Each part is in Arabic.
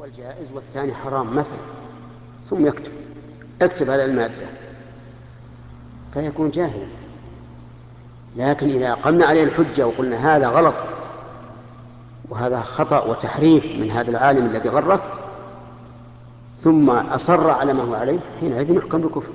الأول جائز والثاني حرام مثلا، ثم اكتب هذه المادة فيكون جاهلا. لكن إذا قمنا عليه الحجة وقلنا هذا غلط وهذا خطأ وتحريف من هذا العالم الذي غرك ثم أصر على ما هو عليه، حينئذ يحكم بكفر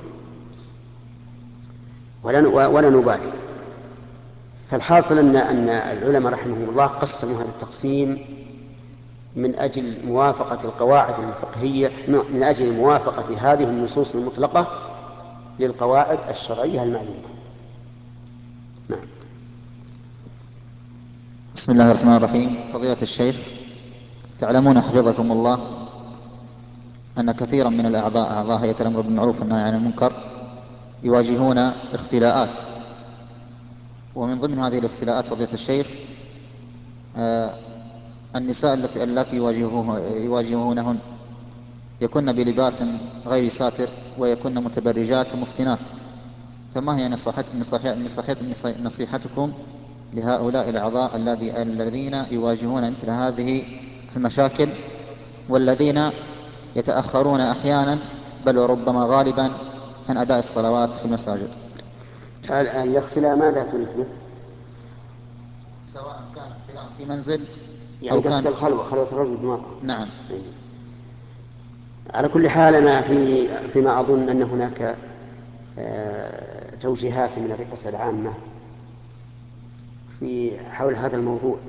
ولا نبالي. فالحاصل أن العلماء رحمهم الله قسموا هذا التقسيم من أجل موافقة القواعد الفقهية، من أجل موافقة هذه النصوص المطلقة للقواعد الشرعية المعلومة. نعم. بسم الله الرحمن الرحيم. فضيلة الشيخ، تعلمون حفظكم الله أن كثيرا من أعضاء هيئة الأمر بالمعروف والنهي عن المنكر يواجهون اختلاءات، ومن ضمن هذه الاختلاءات فضيلة الشيخ النساء التي يواجهونهن يكن بلباس غير ساتر ويكن متبرجات مفتنات، فما هي نصيحتكم لهؤلاء الأعضاء الذين يواجهون مثل هذه المشاكل، والذين يتأخرون أحيانا بل وربما غالبا عن أداء الصلوات في المساجد؟ الاختلاء ماذا تريد به؟ سواء كان اختلاء في منزل يعني أو قصد كان الخلوة، خلوة الرجل بالمرأة. نعم. على كل حال أنا فيما أظن أن هناك توجيهات من الرئاسة العامة في حول هذا الموضوع،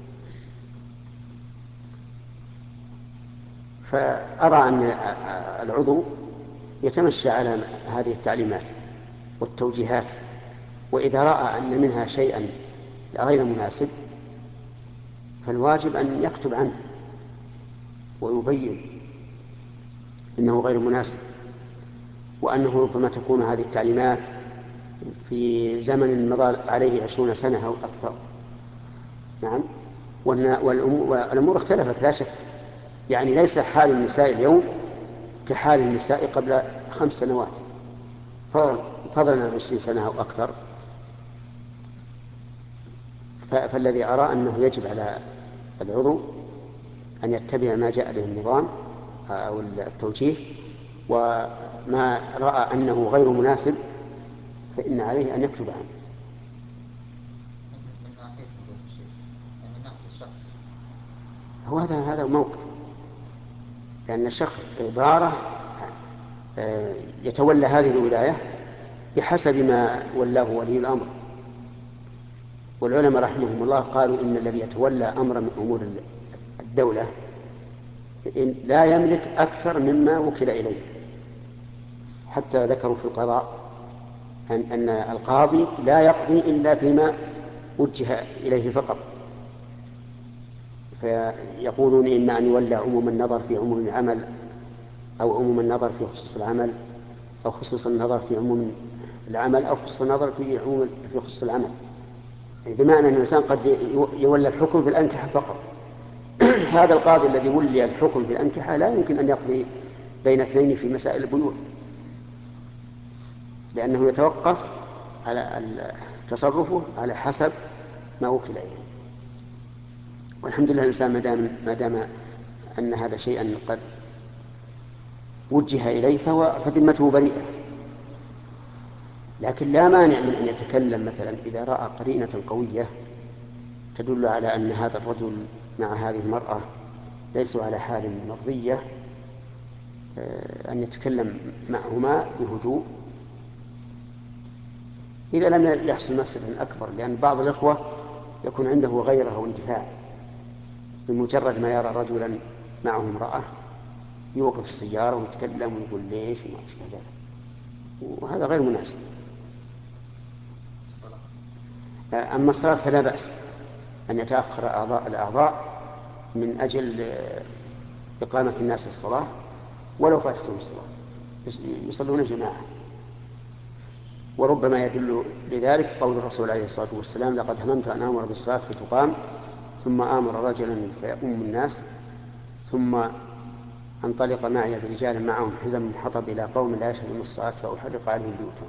فأرى أن العضو يتمشى على هذه التعليمات والتوجيهات، وإذا رأى أن منها شيئا غير مناسب فالواجب أن يكتب عنه ويبين أنه غير مناسب، وأنه ربما تكون هذه التعليمات في زمن مضى عليه 20 سنة أو أكثر. نعم. والأمور اختلفت لا شك، يعني ليس حال النساء اليوم كحال النساء قبل 5 سنوات، فضلا عن 20 سنة أو أكثر. فالذي أرى أنه يجب على العضو أن يتبع ما جاء به النظام أو التوجيه، وما رأى أنه غير مناسب فإن عليه أن يكتب عنه. من ناحية الشخص هو هذا الموقف، لأن الشخص عبارة يتولى هذه الولاية بحسب ما ولاه ولي الأمر، والعلماء رحمهم الله قالوا إن الذي يتولى أمر من أمور الدولة لا يملك أكثر مما وكل إليه. حتى ذكروا في القضاء أن القاضي لا يقضي إلا فيما وجه إليه فقط، فيقولون إما أن يولى عموم النظر في عموم العمل، أو عموم النظر في خصوص العمل، أو خصوص النظر في عموم العمل، أو خصوص النظر في خصوص العمل. يعني بمعنى أن الإنسان قد يولى الحكم في الأنكحة فقط. هذا القاضي الذي ولي الحكم في الأنكحة لا يمكن أن يقضي بين اثنين في مسائل البيوع، لأنه يتوقف على تصرفه على حسب ما وكل إليه. والحمد لله الإنسان ما دام أن هذا شيئا قد وجه إليه فذمته بريئة. لكن لا مانع من أن يتكلم مثلا إذا رأى قرينة قوية تدل على أن هذا الرجل مع هذه المرأة ليسوا على حال مرضية، أن يتكلم معهما بهدوء إذا لم يحصل مفسدة أكبر. لأن بعض الإخوة يكون عنده غيره واندفاع، بمجرد ما يرى رجلا معه امرأة يوقف السيارة ويتكلم ويقول ليش وما أشبه ذلك، وهذا غير مناسب. أما الصلاة فلا بأس أن يتأخر الأعضاء من أجل إقامة الناس الصلاة ولو فاتتهم الصلاة، يصلون جماعة. وربما يدل لذلك قول الرسول عليه الصلاة والسلام: لقد هممت أن آمر بالصلاة فتقام ثم آمر رجلا فيؤم الناس ثم انطلق معي برجال معهم حزم من حطب إلى قوم لا يشهدون الصلاة فأحرق عليهم بيوتهم.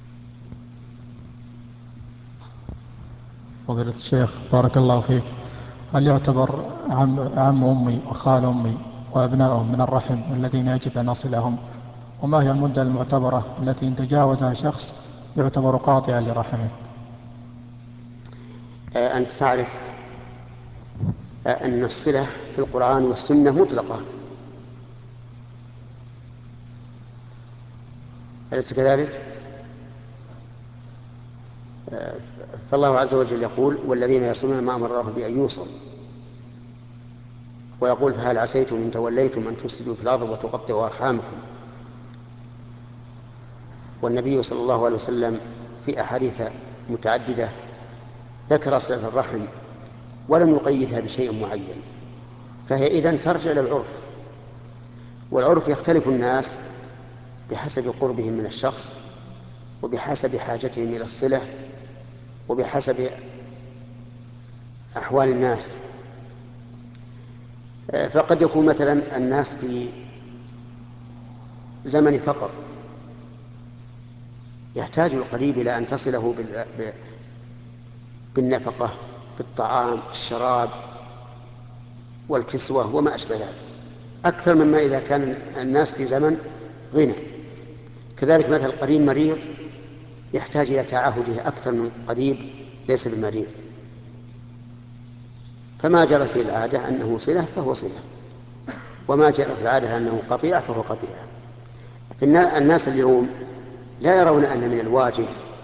فضيلة الشيخ بارك الله فيك، هل يعتبر عم أمي وخال أمي وأبنائهم من الرحم الذين يجب أن أصلهم؟ وما هي المدة المعتبرة التي إن تجاوزها شخص يعتبر قاطعا لرحمه؟ أنت تعرف أن الصلة في القرآن والسنة مطلقة، أليس كذلك؟ فالله عز وجل يقول: والذين يصلون ما أمر الله بأن يوصل، ويقول: فهل عسيتم إن توليتم أن تفسدوا في الأرض وتقطعوا أرحامكم. والنبي صلى الله عليه وسلم في أحاديث متعددة ذكر صلة الرحم ولم يقيدها بشيء معين، فهي إذن ترجع إلى العرف، والعرف يختلف الناس بحسب قربهم من الشخص وبحسب حاجتهم إلى الصلة وبحسب أحوال الناس. فقد يكون مثلا الناس في زمن فقر يحتاج القريب إلى أن تصله بالنفقة، بالطعام، الشراب والكسوة وما أشبه ذلك، أكثر مما إذا كان الناس في زمن غنى. كذلك مثل قريب مريض يحتاج إلى تعاهده أكثر من قريب ليس بمريض. فما جرت في العادة أنه صلة فهو صلة، وما جرى في العادة أنه قطيعة فهو قطيعة. الناس اليوم لا يرون أن من الواجب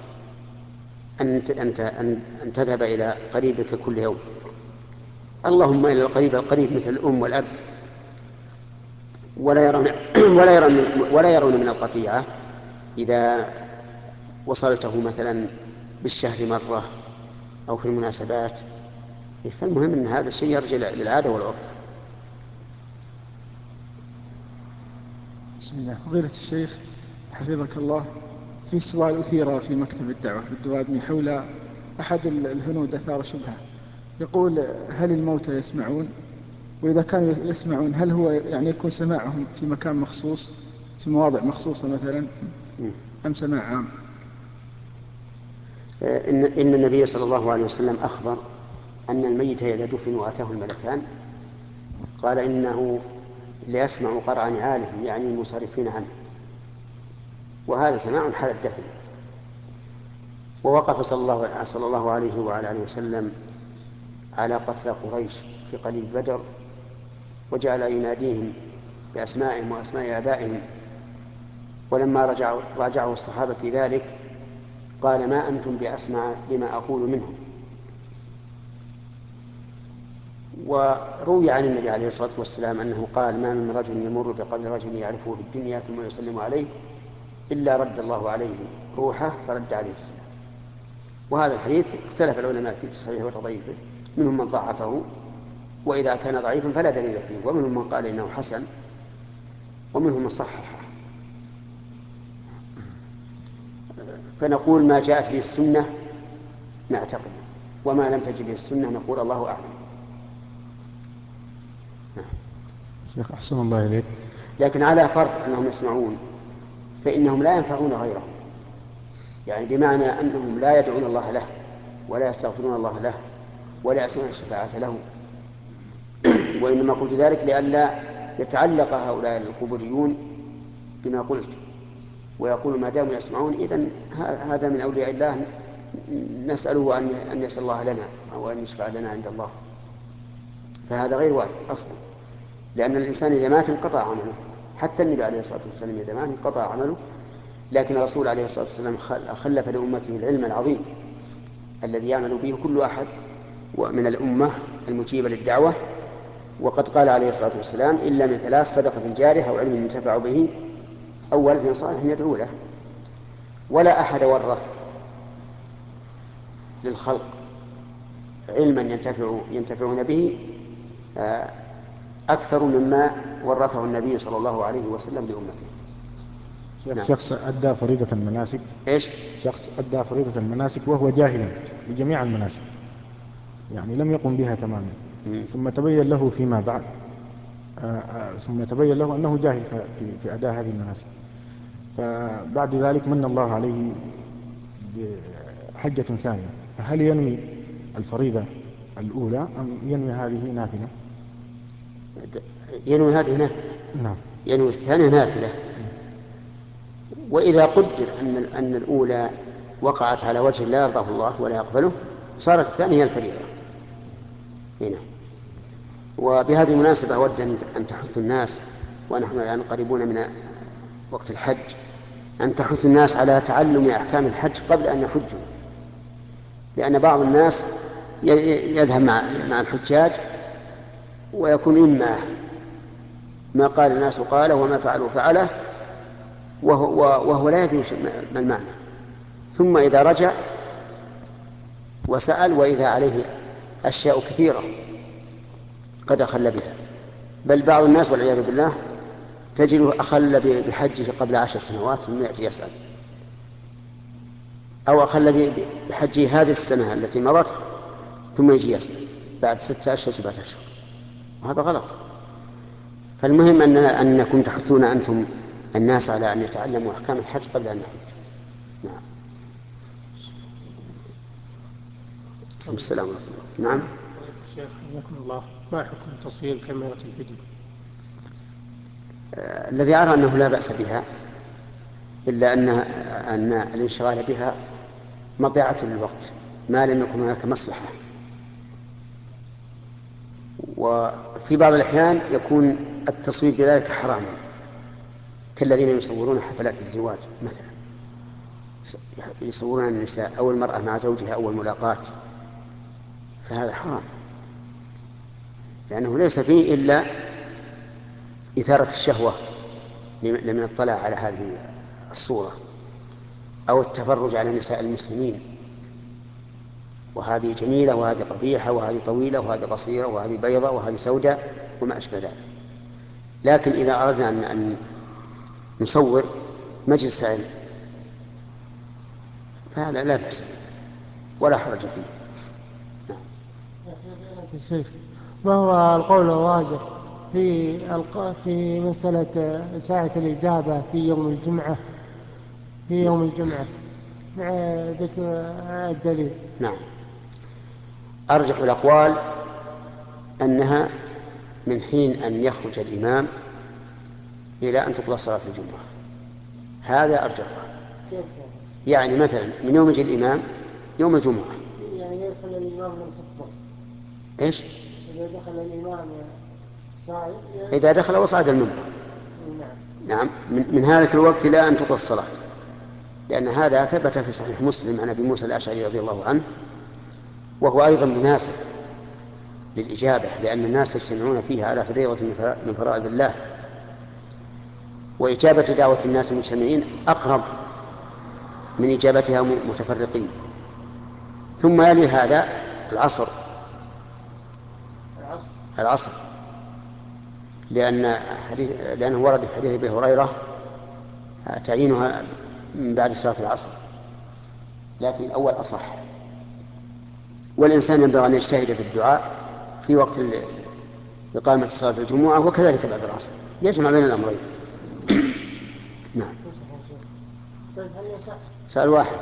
أن تذهب إلى قريبك كل يوم، اللهم إلى القريب مثل الأم والأب، ولا يرون من القطيعة إذا وصلته مثلا بالشهر مرة أو في المناسبات. فالمهم أن هذا الشيء يرجع للعادة والعرف. بسم الله. فضيلة الشيخ حفظك الله، في سؤال أثير في مكتب الدعوة بالدوادمي حول أحد الهنود أثار شبهة، يقول: هل الموتى يسمعون؟ وإذا كانوا يسمعون هل هو يعني يكون سماعهم في مكان مخصوص في مواضع مخصوصة مثلا أم سماع عام؟ إن النبي صلى الله عليه وسلم أخبر أن الميت إذا دفن وأتاه الملكان قال إنه ليسمع قرع نعالهم، يعني المنصرفين عنه، وهذا سماع حال الدفن. ووقف صلى الله عليه وعلى آله وسلم على قتلى قريش في قليل بدر، وجعل يناديهم بأسمائهم وأسماء آبائهم، ولما راجعه الصحابة في ذلك قال: ما أنتم بأسمع لما أقول منهم. وروي عن النبي عليه الصلاة والسلام أنه قال: ما من رجل يمر بقبر رجل يعرفه في الدنيا ثم يسلم عليه إلا رد الله عليه روحه فرد عليه السلام. وهذا الحديث اختلف العلماء في صحيحه وتضعيفه، منهم من ضعفه، وإذا كان ضعيفا فلا دليل فيه، ومنهم من قال إنه حسن، ومنهم من صححه. فنقول ما جاءت به السنة نعتقد، وما لم تجد به السنة نقول الله أعلم. شيخ أحسن الله إليك. لكن على فرض أنهم يسمعون فإنهم لا ينفعون غيرهم، يعني بمعنى أنهم لا يدعون الله له ولا يستغفرون الله له ولا يسألون الشفاعة له. وإنما قلت ذلك لئلا يتعلق هؤلاء القبوريون بما قلت ويقول ما داموا يسمعون إذن هذا من أولياء الله، نسأله أن يسأل الله لنا أو أن يشفع لنا عند الله. فهذا غير واجب أصلا، لأن الإنسان إذا مات انقطع عمله، حتى النبي عليه الصلاة والسلام إذا مات انقطع عمله، لكن الرسول عليه الصلاة والسلام خلف لأمته العلم العظيم الذي يعمل به كل أحد ومن الأمة المجيبة للدعوة. وقد قال عليه الصلاة والسلام: إلا من 3: صدقة جارية أو علم ينتفع به أو ولد صالح يدعو له. ولا أحد ورث للخلق علما ينتفعون به أكثر مما ورثه النبي صلى الله عليه وسلم لأمته. نعم. شخص أدى فريضة المناسك. إيش؟ شخص أدى فريضة المناسك وهو جاهل بجميع المناسك، يعني لم يقم بها تماما، ثم تبين له فيما بعد ثم تبين له أنه جاهل في أداء هذه المناسك، فبعد ذلك من الله عليه بحجة ثانية، فهل ينوي الفريضة الأولى أم ينوي هذه نافلة؟ ينوي هذه نافلة. نعم. ينوي الثانية نافلة. وإذا قدر أن الأولى وقعت على وجه لا يرضاه الله ولا يقبله صارت الثانية هي الفريضة هنا. وبهذه المناسبة أود أن تحث الناس، ونحن الآن قريبون من وقت الحج، أن تحث الناس على تعلم أحكام الحج قبل أن يحجوا، لأن بعض الناس يذهب مع الحجاج ويكون إما ما قال الناس قاله وما فعلوا فعله، وهو لا يدري ما المعنى، ثم إذا رجع وسأل وإذا عليه أشياء كثيرة قد أخل بها. بل بعض الناس والعياذ بالله تجده أخل بحجه قبل 10 سنوات ثم يأتي يسأل، أو أخل بحجه هذه السنة التي مضت ثم يجي يسأل بعد 6 أشهر 7 أشهر، وهذا غلط. فالمهم أنكم تحثون أنتم الناس على أن يتعلموا أحكام الحج قبل أن يحج. نعم. السلام عليكم. نعم. شيخ حفظكم الله، ما حكم تصوير كاميرا الفيديو؟ الذي أرى أنه لا بأس بها، إلا أن الانشغال بها مضيعة للوقت ما لم يكن هناك مصلحة. وفي بعض الأحيان يكون التصوير بذلك حراما، كالذين يصورون حفلات الزواج مثلا، يصورون النساء أو المرأة مع زوجها أول ملاقاة، فهذا حرام، لأنه ليس فيه إلا إثارة الشهوة لمن اطلع على هذه الصورة، أو التفرج على نساء المسلمين، وهذه جميلة وهذه قبيحة وهذه طويلة وهذه قصيرة وهذه بيضاء وهذه سوداء وما أشبه ذلك. لكن إذا أردنا أن نصور مجلس علم فهذا لا بأس ولا حرج فيه. الشيخ، ما هو القول الراجح في مسألة ساعة الإجابة في يوم الجمعة مع ذكر الدليل؟ نعم. أرجح الأقوال أنها من حين أن يخرج الإمام إلى أن تقضى صلاة الجمعة، هذا أرجحها. يعني مثلا من يوم يجي الإمام يوم الجمعة، يعني يدخل الإمام من صفه. إيش؟ إذا دخل الإمام صاعد، إذا دخل وصعد المنبر. نعم. من هذا الوقت إلى أن تقضى الصلاة، لأن هذا ثبت في صحيح مسلم عن أبي موسى الأشعري رضي الله عنه، وهو أيضا مناسب للإجابة، لأن الناس يجتمعون فيها على فريضة من فرائض الله، وإجابة دعوة الناس المجتمعين أقرب من إجابتها متفرقين. ثم يلي هذا العصر لأنه ورد في حديث أبي هريرة تعيينها من بعد صلاة العصر، لكن الأول أصح. والإنسان ينبغي أن يجتهد في الدعاء في وقت إقامة صلاة الجمعة وكذلك بعد العصر، يجمع بين الأمرين. نعم. سؤال واحد.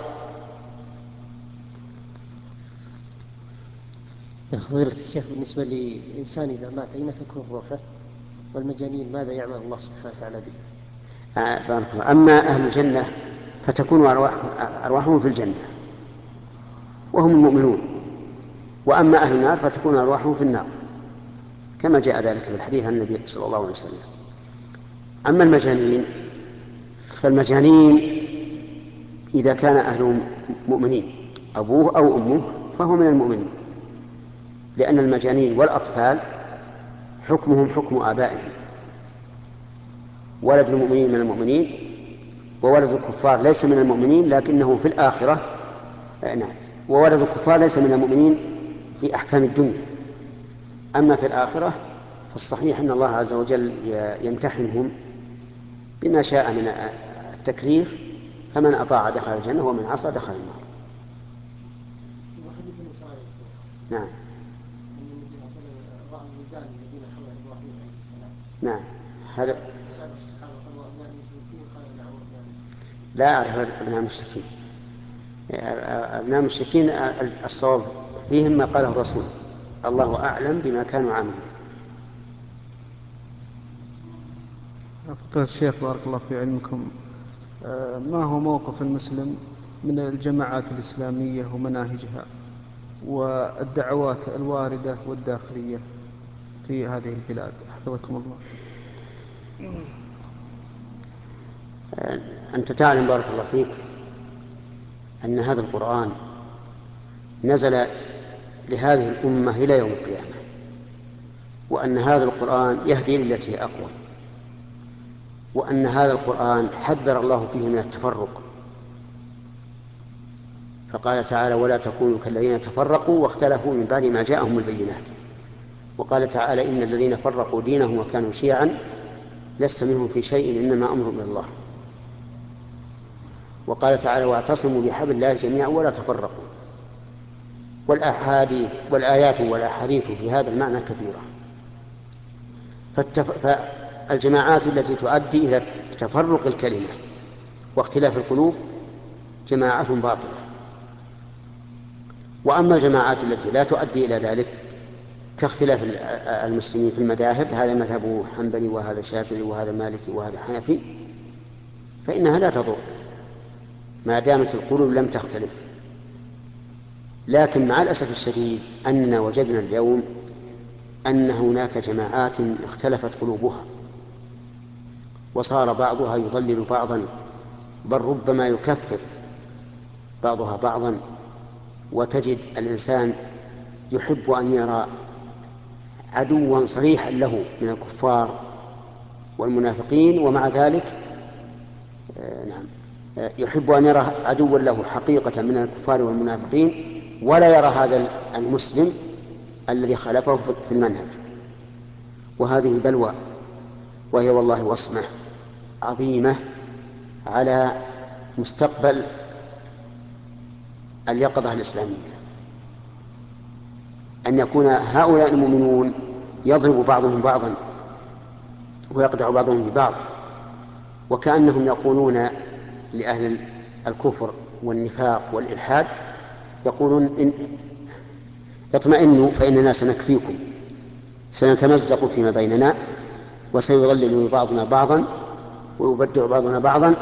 يا فضيلة الشيخ، بالنسبة لإنسان إذا مات أين تكون روحه؟ والمجانين ماذا يعمل الله سبحانه وتعالى به؟ بارك الله. أما أهل الجنة فتكون أرواحهم في الجنة وهم المؤمنون، وأما أهل النار فتكون أرواحهم في النار، كما جاء ذلك في الحديث عن النبي صلى الله عليه وسلم. أما المجانين فالمجانين إذا كان أهلهم مؤمنين أبوه أو أمه فهو من المؤمنين، لأن المجانين والأطفال حكمهم حكم آبائهم، ولد المؤمنين من المؤمنين، وولد الكفار ليس من المؤمنين لكنه في الآخرة نعم، وولد الكفار ليس من المؤمنين في أحكام الدنيا. أما في الآخرة فالصحيح أن الله عز وجل يمتحنهم بما شاء من التكليف، فمن أطاع دخل الجنة ومن عصى دخل النار. نعم. نعم. هذا لا أعرف أبناء المشركين. أبناء المشركين الصواب فيهم ما قاله الرسول الله أعلم بما كانوا عاملين. فضيلة الشيخ بارك الله في علمكم، ما هو موقف المسلم من الجماعات الإسلامية ومناهجها والدعوات الواردة والداخلية في هذه البلاد حفظكم الله؟ أنت تعلم بارك الله فيك أن هذا القرآن نزل لهذه الأمة إلى يوم القيامة، وأن هذا القرآن يهدي للتي هي أقوى، وأن هذا القرآن حذر الله فيه من التفرق، فقال تعالى: ولا تكونوا كالذين تفرقوا واختلفوا من بعد ما جاءهم البينات. وقال تعالى: إن الذين فرقوا دينهم وكانوا شيعا لست منهم في شيء إنما أمرهم إلى الله. وقال تعالى: واعتصموا بحبل الله جميعا ولا تفرقوا. والآيات والأحاديث في هذا المعنى كثيرة. فالجماعات التي تؤدي إلى تفرق الكلمة واختلاف القلوب جماعات باطلة، وأما الجماعات التي لا تؤدي إلى ذلك كاختلاف المسلمين في المذاهب، هذا مذهبه حنبلي وهذا شافعي وهذا مالكي وهذا حنفي، فإنها لا تضر ما دامت القلوب لم تختلف. لكن مع الأسف الشديد أننا وجدنا اليوم أن هناك جماعات اختلفت قلوبها، وصار بعضها يضلل بعضا، بل ربما يكفر بعضها بعضا. وتجد الإنسان يحب أن يرى عدوا صريحا له من الكفار والمنافقين، ومع ذلك يحب أن يرى عدوا له حقيقة من الكفار والمنافقين، ولا يرى هذا المسلم الذي خالفه في المنهج. وهذه بلوى، وهي والله وصمة عظيمة على مستقبل اليقظة الإسلامية، أن يكون هؤلاء المؤمنون يضرب بعضهم بعضا ويقطع بعضهم ببعض، وكأنهم يقولون لأهل الكفر والنفاق والإلحاد، يقولون: اطمئنوا فإننا سنكفيكم، سنتمزق فيما بيننا وسيضلل بعضنا بعضا ويبدع بعضنا بعضا.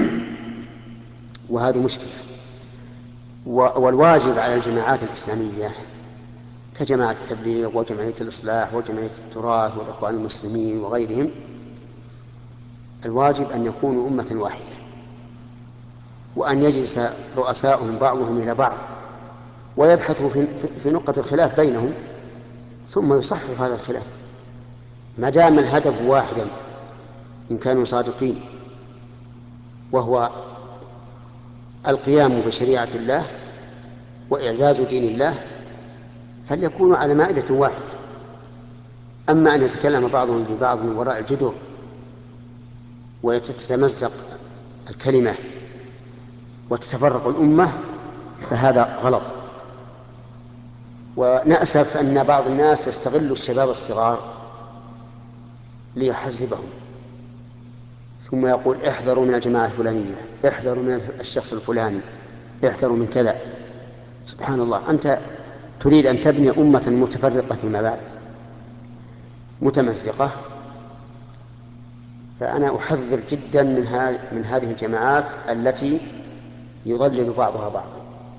وهذه مشكلة. والواجب على الجماعات الإسلامية كجماعة التبليغ وجمعية الإصلاح وجمعية التراث والإخوان المسلمين وغيرهم، الواجب أن يكونوا أمة واحدة، وأن يجلس رؤساؤهم بعضهم إلى بعض ويبحثوا في نقطة الخلاف بينهم، ثم يصحح هذا الخلاف ما دام الهدف واحدا إن كانوا صادقين، وهو القيام بشريعة الله وإعزاز دين الله، فليكونوا على مائدة واحدة. أما أن يتكلم بعضهم ببعض من وراء الجدر وتتمزق الكلمة وتتفرق الأمة، فهذا غلط. ونأسف أن بعض الناس يستغل الشباب الصغار ليحزبهم، ثم يقول: احذروا من الجماعة الفلانية، احذروا من الشخص الفلاني، احذروا من كذا. سبحان الله، أنت تريد أن تبني أمة متفرقة فيما بعد متمزقة. فأنا أحذر جدا من هذه الجماعات التي يضلل بعضها بعضا،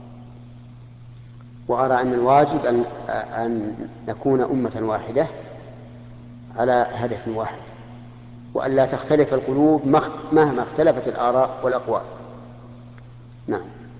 وأرى أن الواجب أن نكون أمة واحدة على هدف واحد، وأن لا تختلف القلوب مهما اختلفت الآراء والأقوال. نعم.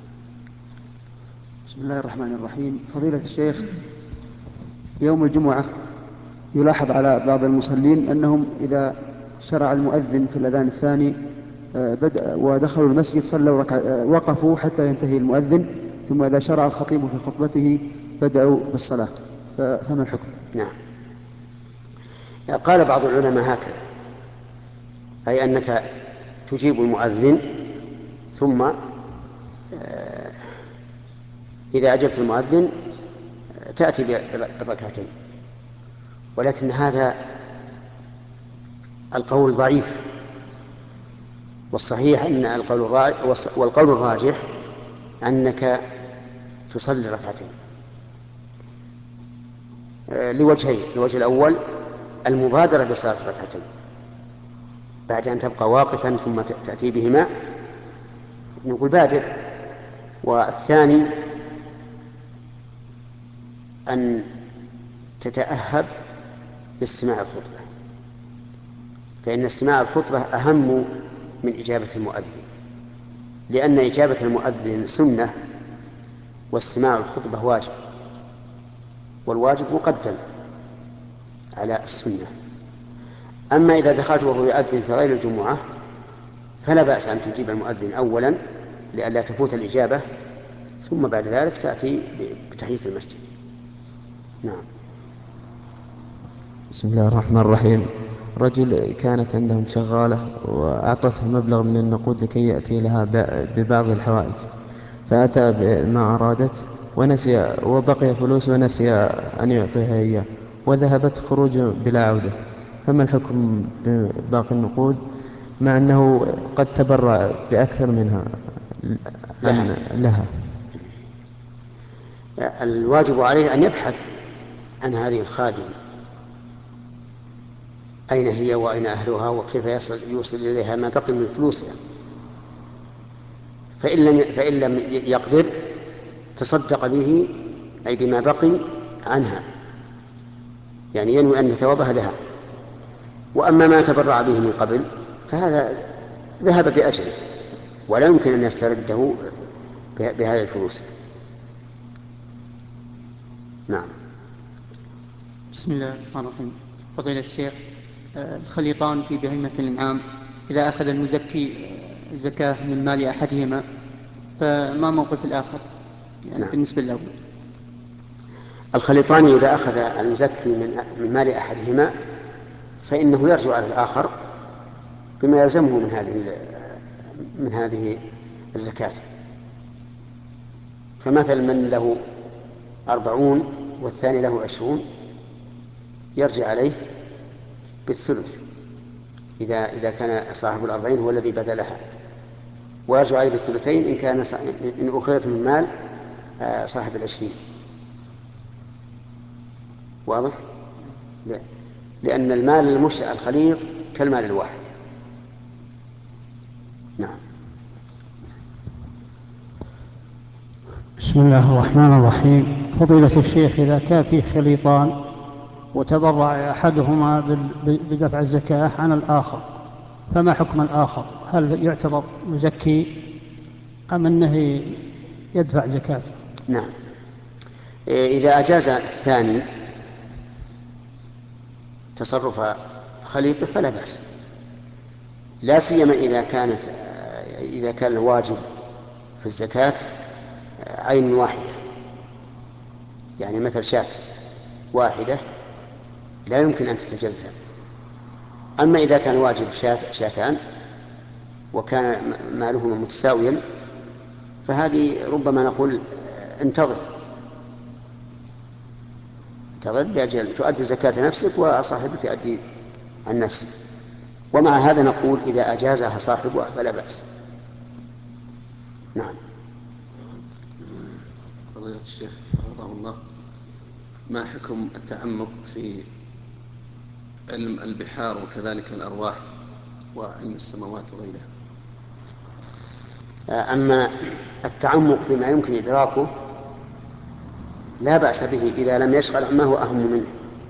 بسم الله الرحمن الرحيم. فضيلة الشيخ، يوم الجمعة يلاحظ على بعض المصلين أنهم إذا شرع المؤذن في الأذان الثاني ودخلوا المسجد صلوا وقفوا حتى ينتهي المؤذن، ثم إذا شرع الخطيب في خطبته بدأوا بالصلاة، فما الحكم؟ نعم، قال بعض العلماء هكذا، أي أنك تجيب المؤذن ثم إذا أجبت المؤذن تأتي بالركعتين، ولكن هذا القول ضعيف، والصحيح أن والقول الراجح أنك تصلي ركعتين. لوجهين. الوجه الأول المبادرة بصلاة الركعتين بعد أن تبقى واقفا ثم تأتي بهما، نقول بادر. والثاني أن تتأهب لاستماع الخطبة، فإن استماع الخطبة أهم من إجابة المؤذن، لأن إجابة المؤذن سنة واستماع الخطبة واجب، والواجب مقدم على السنة. أما إذا دخلت وهو يؤذن في غير الجمعة فلا بأس أن تجيب المؤذن أولا لئلا تفوت الإجابة، ثم بعد ذلك تأتي بتحية المسجد. نعم. بسم الله الرحمن الرحيم. رجل كانت عندهم شغالة وأعطته مبلغ من النقود لكي يأتي لها ببعض الحوائج، فأتى بما أرادت ونسي وبقي فلوس ونسي أن يعطيها إياه وذهبت خروج بلا عودة، فما الحكم بباقي النقود مع أنه قد تبرع بأكثر منها لها؟ الواجب عليه أن يبحث عن هذه الخادمة، أين هي وأين أهلها وكيف يوصل إليها ما بقي من فلوسها. فإن لم يقدر تصدق به أي بما بقي عنها، يعني ينوي أن ثوابها لها. وأما ما تبرع به من قبل فهذا ذهب بأجره ولا يمكن أن يسترده بهذه الفلوس. نعم. بسم الله الرحمن الرحيم. فضيلة الشيخ، الخليطان في بهيمة الأنعام إذا أخذ المزكي زكاة من مال أحدهما فما موقف الآخر يعني؟ نعم. بالنسبة للأول الخليطان إذا أخذ المزكي من مال أحدهما فإنه يرجع على الآخر بما يلزمه من هذه الزكاة. فمثل من له 40 والثاني له 20 يرجع عليه بالثلث إذا كان صاحب 40 هو الذي بذلها، ويرجع عليه بالثلثين إن أخذت من مال صاحب 20. واضح؟ لا. لأن المال المشتع الخليط كالمال الواحد. نعم. بسم الله الرحمن الرحيم. فضيلة الشيخ، إذا كان فيه خليطان وتبرع أحدهما بدفع الزكاة عن الآخر فما حكم الآخر؟ هل يعتبر مزكي أم أنه يدفع زكاته؟ نعم. إذا أجاز الثاني تصرف خليطه فلا بأس، لا سيما إذا كان الواجب في الزكاة عين واحدة، يعني مثل شاة واحدة لا يمكن أن تتجزأ. أما إذا كان واجب شاتان وكان مالهما متساويا فهذه ربما نقول انتظر بأجل تؤدي زكاة نفسك وصاحبك يؤدي عن نفسه. ومع هذا نقول إذا أجازها صاحبها فلا بأس. نعم. فضيلة الشيخ حفظه الله، ما حكم التعمق في علم البحار وكذلك الأرواح وعلم السماوات وغيرها؟ أما التعمق فيما يمكن إدراكه لا بأس به إذا لم يشغل ما هو أهم منه.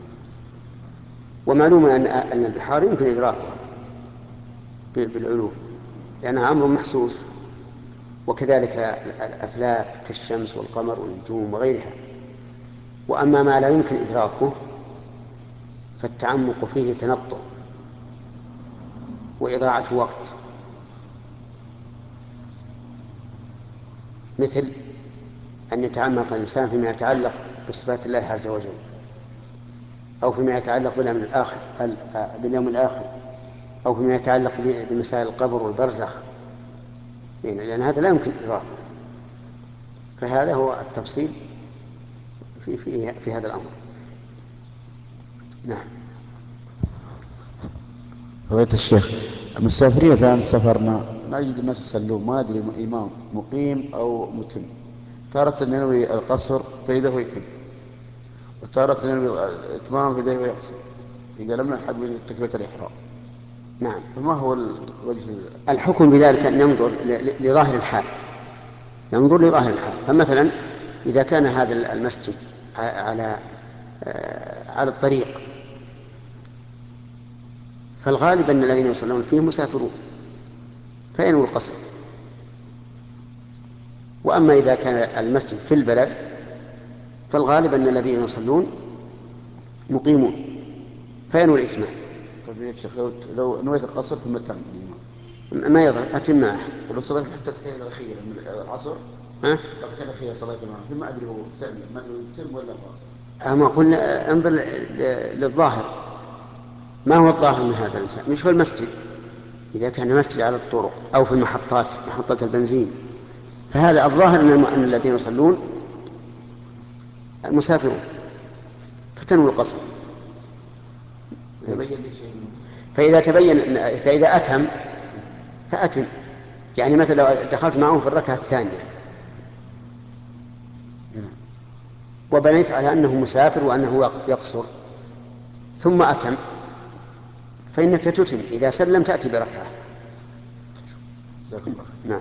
ومعلوم أن البحار يمكن إدراكها بالعلوم لأنها أمر محسوس، وكذلك الأفلاك كالشمس والقمر والنجوم وغيرها. وأما ما لا يمكن إدراكه فالتعمق فيه تنطع وإضاعة وقت، مثل أن يتعمق الإنسان فيما يتعلق بصفات الله عز وجل أو فيما يتعلق باليوم الآخر أو فيما يتعلق بمسائل القبر والبرزخ، لأن هذا لا يمكن إدراكه. فهذا هو التفصيل في هذا الأمر. نعم. فضيلة الشيخ، المسافرين الآن سافرنا نجد الناس يصلون ما ندري إمام مقيم أو متم، تارة ينوي القصر فإذا هو يتم، وتارة ينوي الإتمام بديه ويحسن إذا لم يلحق بتكبيرة الإحرام. نعم. فما هو الوجه؟ الحكم بذلك أن ينظر لظاهر الحال، ينظر لظاهر الحال. فمثلا إذا كان هذا المسجد على الطريق فالغالب أن الذين يصلون فيه مسافرون فينوي القصر. وأما إذا كان المسجد في البلد فالغالب أن الذين يصلون مقيمون فينوي الإتمام. طيب يا شيخ لو نويت القصر ثم تم ما يضر أتم معه. ولو صليت حتى التين الأخيرة من العصر الركعة الأخيرة صليت معه ثم أدري هو سلم ما يتم ولا قاصر. أما قلنا انظر للظاهر، ما هو الظاهر من هذا الإنسان؟ مش هو المسجد. إذا كان مسجد على الطرق أو في المحطات، محطة البنزين، فهذا الظاهر أن الذين يصلون مسافرون فتنوي القصر. فإذا أتم فأتم، يعني مثلا لو دخلت معهم في الركعة الثانية وبنيت على أنه مسافر وأنه يقصر ثم أتم فإنك تتم، إذا سلم تأتي بركعة. نعم.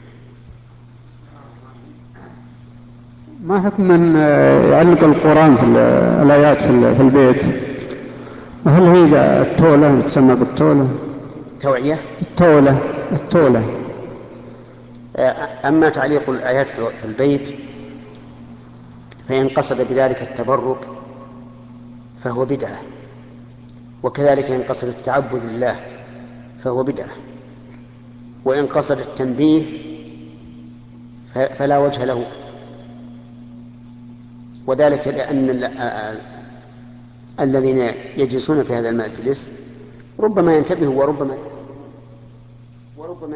ما حكم من يعلق القرآن في الآيات في البيت؟ وهل هي التولة تسمى بالتولة؟ توعية؟ التولة. أما تعليق الآيات في البيت فإن قصد بذلك التبرك فهو بدعة، وكذلك إن قصد التعبد لله فهو بدعة، وإن قصد التنبيه فلا وجه له، وذلك لأن الذين يجلسون في هذا المجلس ربما ينتبهوا وربما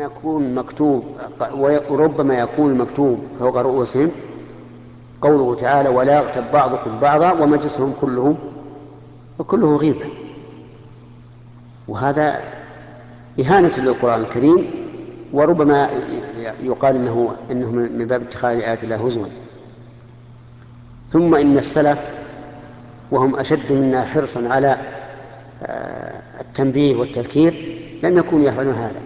يكون مكتوب فوق رؤوسهم قوله تعالى ولا يغتب بعضكم بعضا ومجلسهم كله غيبة، وهذا إهانة للقرآن الكريم، وربما يقال إنه من باب اتخاذ آيات الله هزوا. ثم إن السلف وهم أشد منا حرصا على التنبيه والتذكير لم يكونوا يفعلون هذا.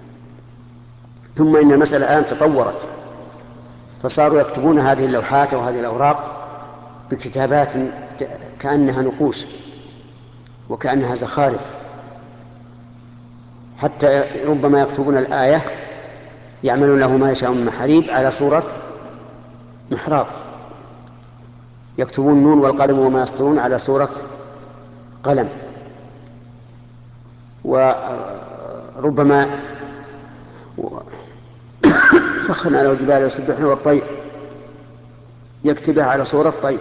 ثم إن المسألة الآن تطورت فصاروا يكتبون هذه اللوحات وهذه الأوراق بكتابات كأنها نقوش وكأنها زخارف، حتى ربما يكتبون الآية يعملون له ما يشاءون من محاريب على صورة محراب، يكتبون النون والقلم وما يسطرون على صورة قلم، وربما سخرنا له الجبال يسبحن والطير يكتبها على صورة طير،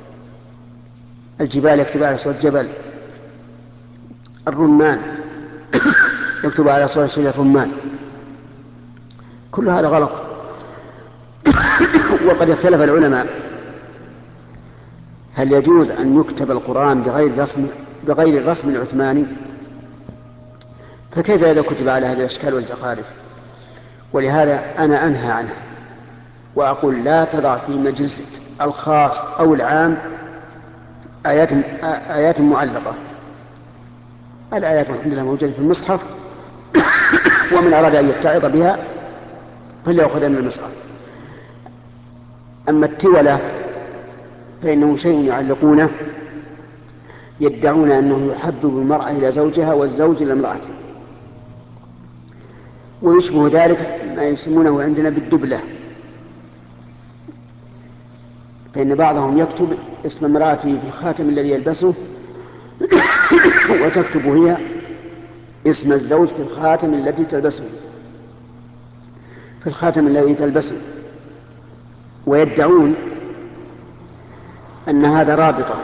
الجبال يكتبها على صورة جبل، الرمان يكتبها على صورة شجرة رمان. كل هذا غلط. وقد اختلف العلماء هل يجوز أن يكتب القرآن بغير الرسم العثماني؟ فكيف إذا كتب على هذه الأشكال والزخارف؟ ولهذا أنا أنهى عنها وأقول لا تضع في مجلسك الخاص أو العام آيات معلقة. الآيات الحمد لله موجودة في المصحف، ومن أراد أن يتعظ بها فليأخذها من المصحف. أما التولة فإنه شيء يعلقونه يدعون أنه يحبب المرأة إلى زوجها والزوج إلى امرأته، ويشبه ذلك ما يسمونه عندنا بالدبلة، فإن بعضهم يكتب اسم امرأته في الخاتم الذي يلبسه وتكتب هي اسم الزوج في الخاتم الذي تلبسه، ويدعون أن هذا رابطة،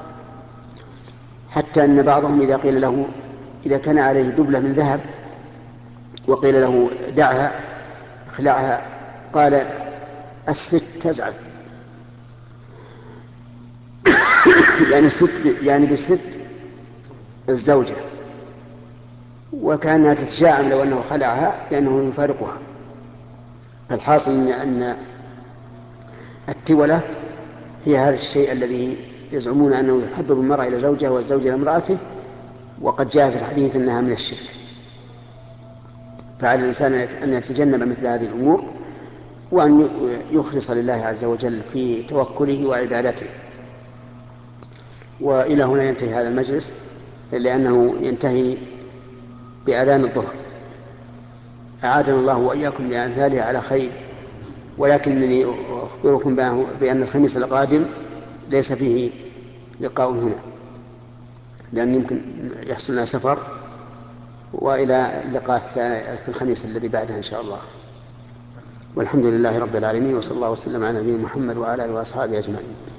حتى أن بعضهم إذا قيل له إذا كان عليه دبلة من ذهب وقيل له دعها اخلعها قال الست تزعل. يعني بالست الزوجة، وكانها تتشاعم لو أنه خلعها لأنه يفارقها. الحاصل أن التولة هي هذا الشيء الذي يزعمون أنه يحبب المرأة إلى زوجها والزوج إلى امرأته، وقد جاء في الحديث أنها من الشرك. فعلى الإنسان أن يتجنب مثل هذه الأمور، وأن يخلص لله عز وجل في توكله وعبادته. وإلى هنا ينتهي هذا المجلس، لأنه ينتهي بأذان الظهر. أعادنا الله وإياكم لأمثاله على خير، ولكنني أخبركم بأن الخميس القادم ليس فيه لقاء هنا، لأن يمكن يحصل لنا سفر، وإلى اللقاء في الخميس الذي بعده إن شاء الله. والحمد لله رب العالمين، وصلى الله وسلم على نبينا محمد وعلى آله وأصحابه أجمعين.